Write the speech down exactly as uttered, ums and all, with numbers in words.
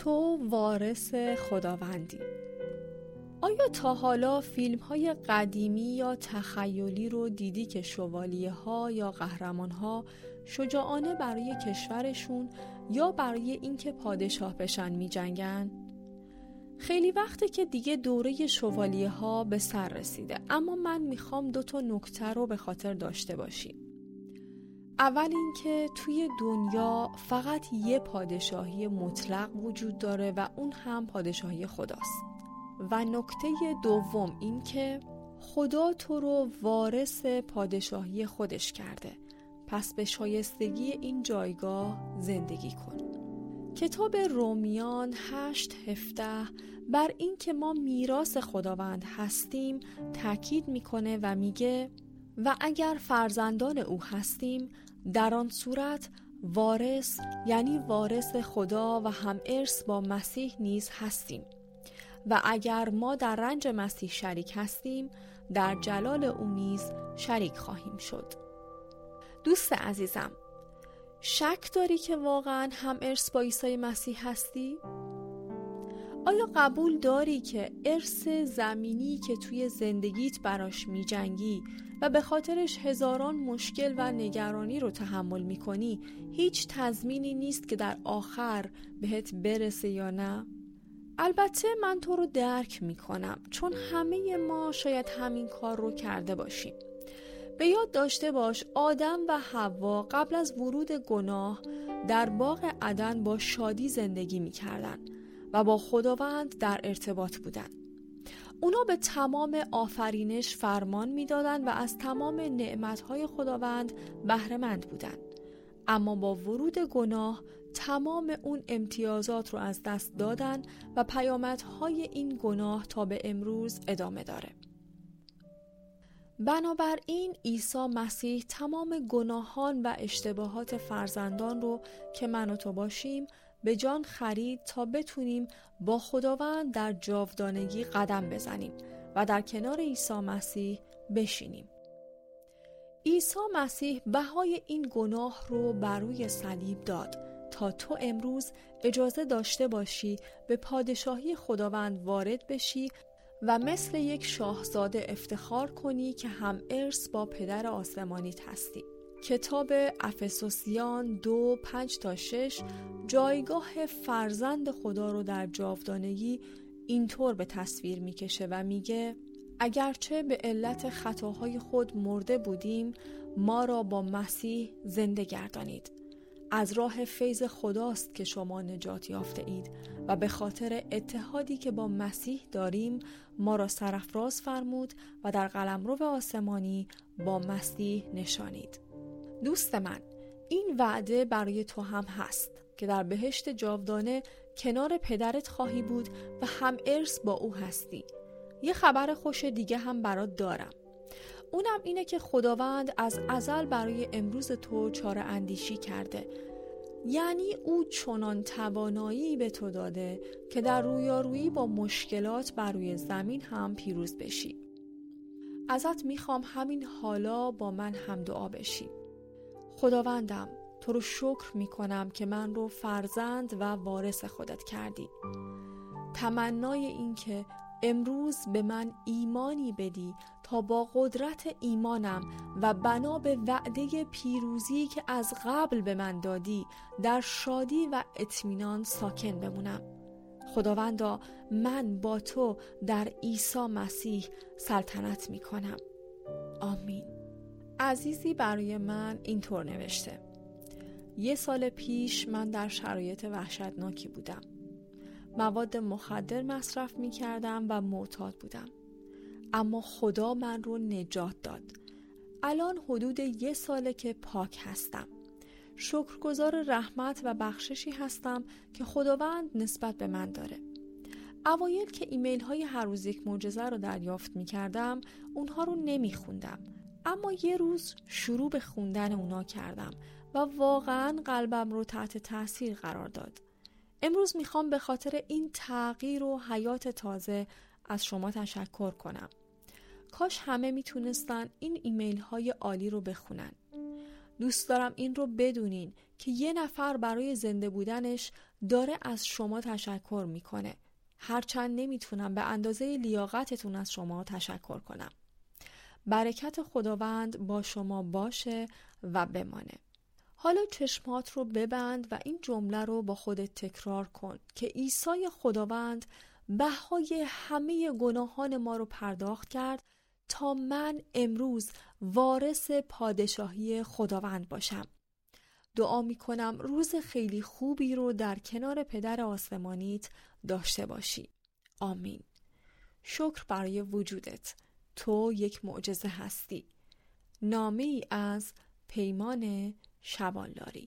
تو وارث خداوندی. آیا تا حالا فیلم های قدیمی یا تخیلی رو دیدی که شوالیه ها یا قهرمان ها شجاعانه برای کشورشون یا برای اینکه پادشاه بشن می جنگن؟ خیلی وقته که دیگه دوره شوالیه ها به سر رسیده، اما من میخوام دو تا نکته رو به خاطر داشته باشیم. اول اینکه توی دنیا فقط یه پادشاهی مطلق وجود داره و اون هم پادشاهی خداست. و نکته دوم این که خدا تو رو وارث پادشاهی خودش کرده، پس به شایستگی این جایگاه زندگی کن. کتاب رومیان هشت هفده بر این که ما میراث خداوند هستیم تاکید میکنه و میگه و اگر فرزندان او هستیم در آن صورت وارث، یعنی وارث خدا و هم ارث با مسیح نیز هستیم، و اگر ما در رنج مسیح شریک هستیم در جلال او نیز شریک خواهیم شد. دوست عزیزم، شک داری که واقعا هم ارث با عیسی مسیح هستی؟ آیا قبول داری که ارث زمینی که توی زندگیت براش می جنگی و به خاطرش هزاران مشکل و نگرانی رو تحمل می کنی هیچ تضمینی نیست که در آخر بهت برسه یا نه؟ البته من تو رو درک می کنم، چون همه ما شاید همین کار رو کرده باشیم. به یاد داشته باش آدم و حوا قبل از ورود گناه در باغ عدن با شادی زندگی می کردن و با خداوند در ارتباط بودن. اونا به تمام آفرینش فرمان می دادن و از تمام نعمتهای خداوند بهره مند بودن. اما با ورود گناه تمام اون امتیازات رو از دست دادن و پیامدهای این گناه تا به امروز ادامه داره. بنابراین عیسی مسیح تمام گناهان و اشتباهات فرزندان رو که من و تو باشیم به جان خرید تا بتونیم با خداوند در جاودانگی قدم بزنیم و در کنار عیسی مسیح بشینیم. عیسی مسیح بهای این گناه رو بر روی صلیب داد تا تو امروز اجازه داشته باشی به پادشاهی خداوند وارد بشی و مثل یک شاهزاده افتخار کنی که هم ارث با پدر آسمانیت هستی. کتاب افسوسیان دو پنج تا شش جایگاه فرزند خدا رو در جاودانگی اینطور به تصویر میکشه و میگه اگرچه به علت خطاهای خود مرده بودیم ما را با مسیح زنده گردانید. از راه فیض خداست که شما نجات یافته اید و به خاطر اتحادی که با مسیح داریم ما را سرافراز فرمود و در قلمرو آسمانی با مسیح نشانید. دوست من، این وعده برای تو هم هست که در بهشت جاودانه کنار پدرت خواهی بود و هم ارث با او هستی. یه خبر خوش دیگه هم برات دارم. اونم اینه که خداوند از ازل برای امروز تو چاره اندیشی کرده. یعنی او چنان توانایی به تو داده که در رویارویی با مشکلات بر روی زمین هم پیروز بشی. ازت میخوام همین حالا با من هم دعا بشی. خداوندم، تو رو شکر میکنم که من رو فرزند و وارث خودت کردی. تمنای این که امروز به من ایمانی بدی تا با قدرت ایمانم و بنا به وعده پیروزی که از قبل به من دادی در شادی و اطمینان ساکن بمونم. خداوندا، من با تو در عیسی مسیح سلطنت می کنم. آمین. عزیزی برای من اینطور نوشته: یه سال پیش من در شرایط وحشتناکی بودم. مواد مخدر مصرف می کردم و معتاد بودم. اما خدا من رو نجات داد. الان حدود یه ساله که پاک هستم. شکرگزار رحمت و بخششی هستم که خداوند نسبت به من داره. اوایل که ایمیل های هر روز یک معجزه رو دریافت می کردم، اونها رو نمی خوندم. اما یه روز شروع به خوندن اونا کردم و واقعاً قلبم رو تحت تاثیر قرار داد. امروز میخوام به خاطر این تغییر و حیات تازه از شما تشکر کنم. کاش همه میتونستن این ایمیل های عالی رو بخونن. دوست دارم این رو بدونین که یه نفر برای زنده بودنش داره از شما تشکر میکنه، هرچند نمیتونم به اندازه لیاقتتون از شما تشکر کنم. برکت خداوند با شما باشه و بمانه. حالا چشمات رو ببند و این جمله رو با خودت تکرار کن که عیسی خداوند بهای همه گناهان ما رو پرداخت کرد تا من امروز وارث پادشاهی خداوند باشم. دعا می کنم روز خیلی خوبی رو در کنار پدر آسمانیت داشته باشی. آمین. شکر برای وجودت. تو یک معجزه هستی. نامه ای از پیمان شبانلاری.